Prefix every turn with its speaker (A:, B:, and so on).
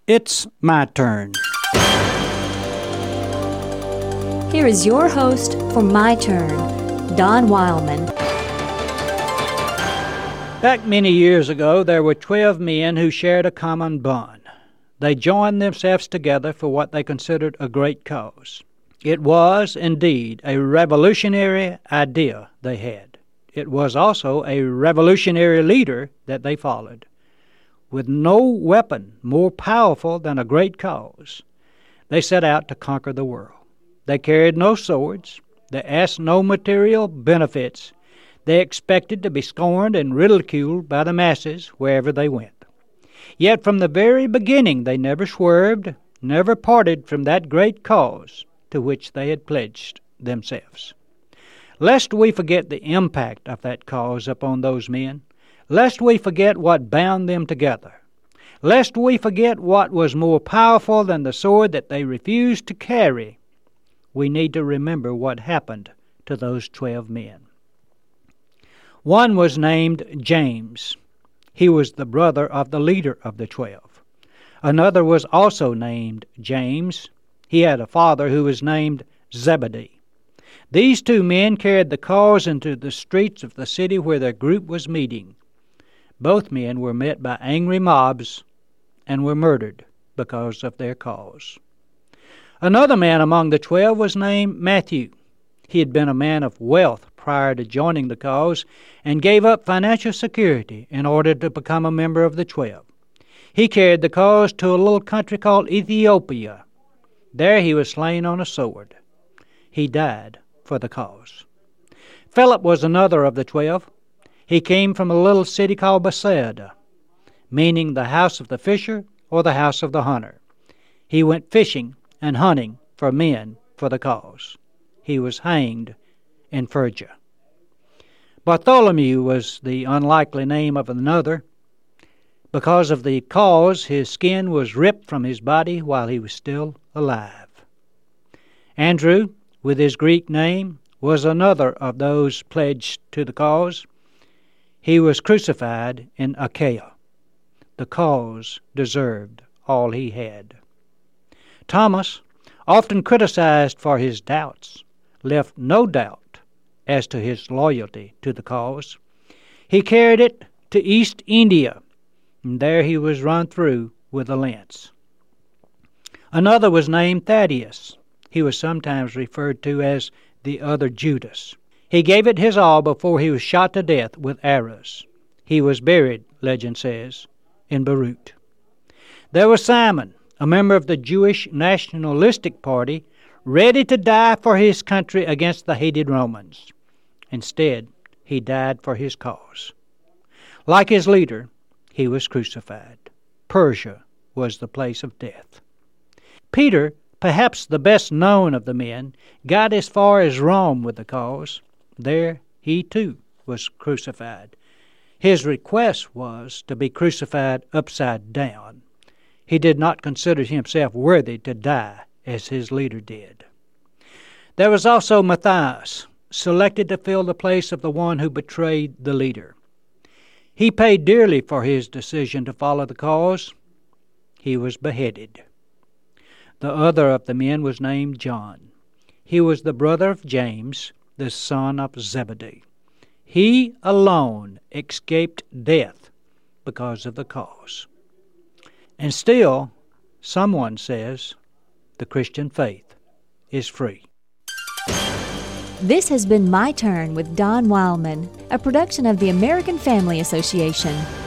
A: It's my turn.
B: Here is your host for My Turn, Don Wildman.
A: Back many years ago, there were 12 men who shared a common bond. They joined themselves together for what they considered a great cause. It was, indeed, a revolutionary idea they had. It was also a revolutionary leader that they followed. With no weapon more powerful than a great cause, they set out to conquer the world. They carried no swords. They asked no material benefits. They expected to be scorned and ridiculed by the masses wherever they went. Yet from the very beginning they never swerved, never parted from that great cause to which they had pledged themselves. Lest we forget the impact of that cause upon those men, lest we forget what bound them together, lest we forget what was more powerful than the sword that they refused to carry, we need to remember what happened to those 12 men. One was named James. He was the brother of the leader of the 12. Another was also named James. He had a father who was named Zebedee. These two men carried the cause into the streets of the city where their group was meeting. Both men were met by angry mobs and were murdered because of their cause. Another man among the 12 was named Matthew. He had been a man of wealth prior to joining the cause and gave up financial security in order to become a member of the 12. He carried the cause to a little country called Ethiopia. There he was slain on a sword. He died for the cause. Philip was another of the 12. He came from a little city called Bethsaida, meaning the house of the fisher or the house of the hunter. He went fishing and hunting for men for the cause. He was hanged in Phrygia. Bartholomew was the unlikely name of another. Because of the cause, his skin was ripped from his body while he was still alive. Andrew, with his Greek name, was another of those pledged to the cause. He was crucified in Achaia. The cause deserved all he had. Thomas, often criticized for his doubts, left no doubt as to his loyalty to the cause. He carried it to East India, and there he was run through with a lance. Another was named Thaddeus. He was sometimes referred to as the other Judas. He gave it his all before he was shot to death with arrows. He was buried, legend says, in Beirut. There was Simon, a member of the Jewish Nationalistic Party, ready to die for his country against the hated Romans. Instead, he died for his cause. Like his leader, he was crucified. Persia was the place of death. Peter, perhaps the best known of the men, got as far as Rome with the cause. There he too was crucified. His request was to be crucified upside down. He did not consider himself worthy to die as his leader did. There was also Matthias, selected to fill the place of the one who betrayed the leader. He paid dearly for his decision to follow the cause. He was beheaded. The other of the men was named John. He was the brother of James, the son of Zebedee. He alone escaped death because of the cause. And still, someone says the Christian faith is free.
B: This has been My Turn with Don Wildman, a production of the American Family Association.